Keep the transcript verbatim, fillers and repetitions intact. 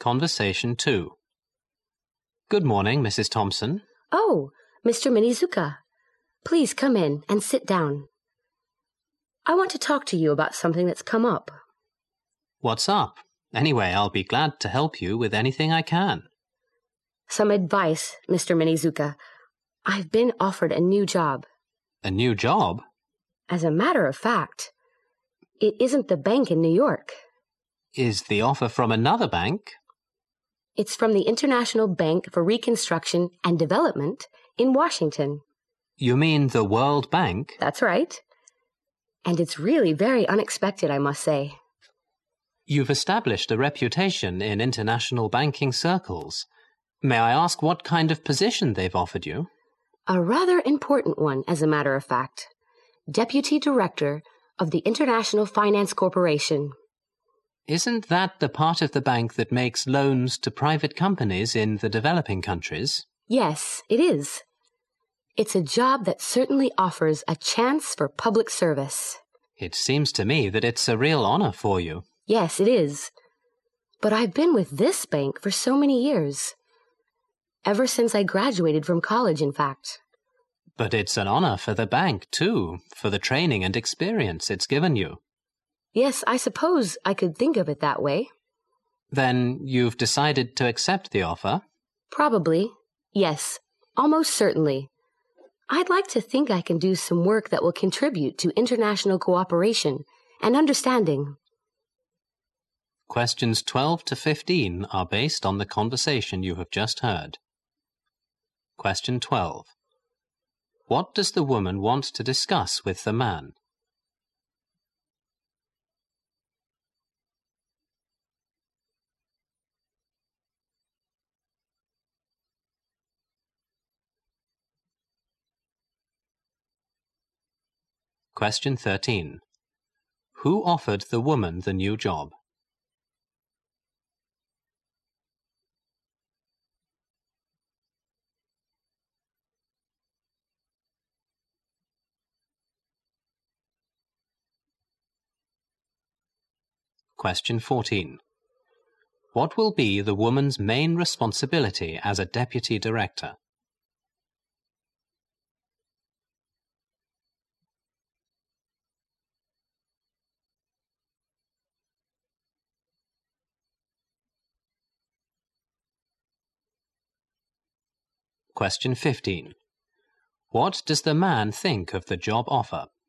Conversation two. Good morning, Missus Thompson. Oh, Mister Minizuka. Please come in and sit down. I want to talk to you about something that's come up. What's up? Anyway, I'll be glad to help you with anything I can. Some advice, Mister Minizuka. I've been offered a new job. A new job? As a matter of fact, it isn't the bank in New York. Is the offer from another bank? It's from the International Bank for Reconstruction and Development in Washington. You mean the World Bank? That's right. And it's really very unexpected, I must say. You've established a reputation in international banking circles. May I ask what kind of position they've offered you? A rather important one, as a matter of fact. Deputy Director of the International Finance Corporation. Isn't that the part of the bank that makes loans to private companies in the developing countries? Yes, it is. It's a job that certainly offers a chance for public service. It seems to me that it's a real honor for you. Yes, it is. But I've been with this bank for so many years. Ever since I graduated from college, in fact. But it's an honor for the bank, too, for the training and experience it's given you. Yes, I suppose I could think of it that way. Then you've decided to accept the offer? Probably. Yes, almost certainly. I'd like to think I can do some work that will contribute to international cooperation and understanding. Questions twelve to fifteen are based on the conversation you have just heard. Question twelve. What does the woman want to discuss with the man? Question thirteen. Who offered the woman the new job? Question fourteen. What will be the woman's main responsibility as a deputy director? Question fifteen. What does the man think of the job offer?